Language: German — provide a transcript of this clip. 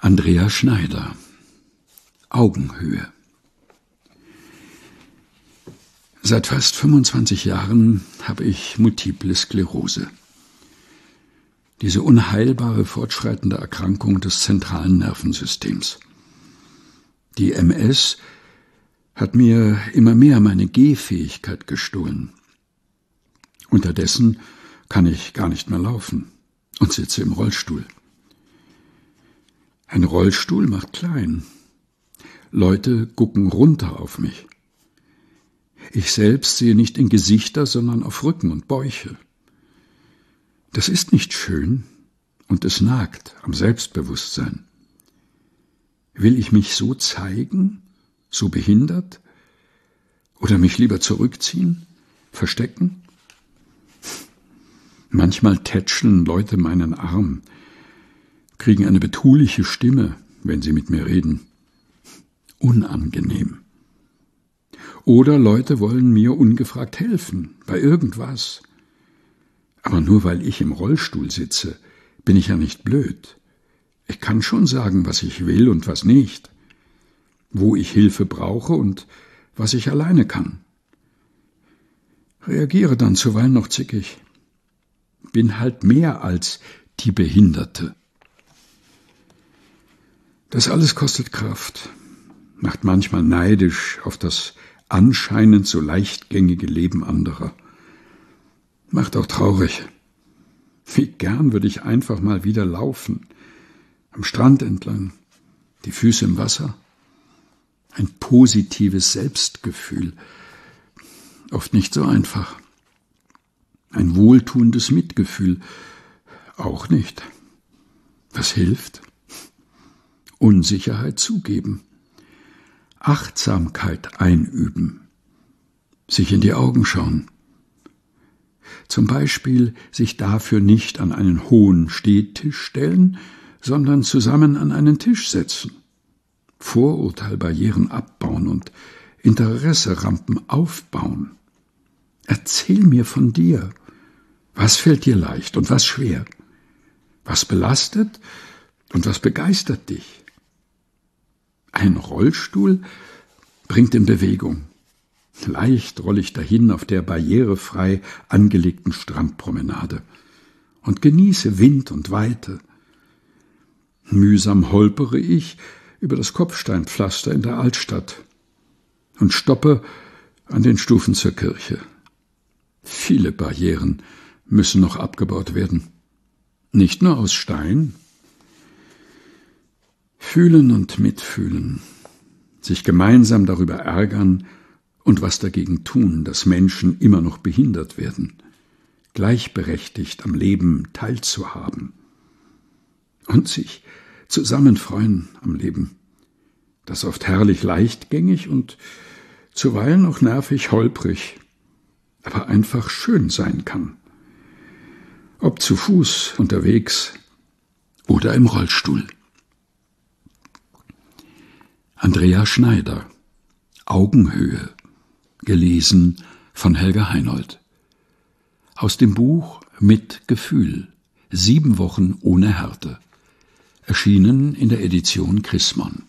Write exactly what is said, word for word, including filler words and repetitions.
Andrea Schneider. Augenhöhe. Seit fast fünfundzwanzig Jahren habe ich Multiple Sklerose. Diese unheilbare fortschreitende Erkrankung des zentralen Nervensystems. Die M S hat mir immer mehr meine Gehfähigkeit gestohlen. Unterdessen kann ich gar nicht mehr laufen und sitze im Rollstuhl. Ein Rollstuhl macht klein. Leute gucken runter auf mich. Ich selbst sehe nicht in Gesichter, sondern auf Rücken und Bäuche. Das ist nicht schön und es nagt am Selbstbewusstsein. Will ich mich so zeigen, so behindert? Oder mich lieber zurückziehen, verstecken? Manchmal tätscheln Leute meinen Arm, kriegen eine betuliche Stimme, wenn sie mit mir reden. Unangenehm. Oder Leute wollen mir ungefragt helfen, bei irgendwas. Aber nur weil ich im Rollstuhl sitze, bin ich ja nicht blöd. Ich kann schon sagen, was ich will und was nicht, wo ich Hilfe brauche und was ich alleine kann. Reagiere dann zuweilen noch zickig. Bin halt mehr als die Behinderte. Das alles kostet Kraft, macht manchmal neidisch auf das anscheinend so leichtgängige Leben anderer. Macht auch traurig. Wie gern würde ich einfach mal wieder laufen, am Strand entlang, die Füße im Wasser. Ein positives Selbstgefühl, oft nicht so einfach. Ein wohltuendes Mitgefühl, auch nicht. Was hilft? Unsicherheit zugeben. Achtsamkeit einüben. Sich in die Augen schauen. Zum Beispiel sich dafür nicht an einen hohen Stehtisch stellen, sondern zusammen an einen Tisch setzen. Vorurteilbarrieren abbauen und Interesserampen aufbauen. Erzähl mir von dir. Was fällt dir leicht und was schwer? Was belastet und was begeistert dich? Ein Rollstuhl bringt in Bewegung. Leicht rolle ich dahin auf der barrierefrei angelegten Strandpromenade und genieße Wind und Weite. Mühsam holpere ich über das Kopfsteinpflaster in der Altstadt und stoppe an den Stufen zur Kirche. Viele Barrieren müssen noch abgebaut werden. Nicht nur aus Stein. Fühlen und mitfühlen, sich gemeinsam darüber ärgern und was dagegen tun, dass Menschen immer noch behindert werden, gleichberechtigt am Leben teilzuhaben und sich zusammen freuen am Leben, das oft herrlich leichtgängig und zuweilen auch nervig holprig, aber einfach schön sein kann. Ob zu Fuß unterwegs oder im Rollstuhl. Andrea Schneider. Augenhöhe. Gelesen von Helga Heinold. Aus dem Buch Mit Gefühl. Sieben Wochen ohne Härte. Erschienen in der Edition Chrismon.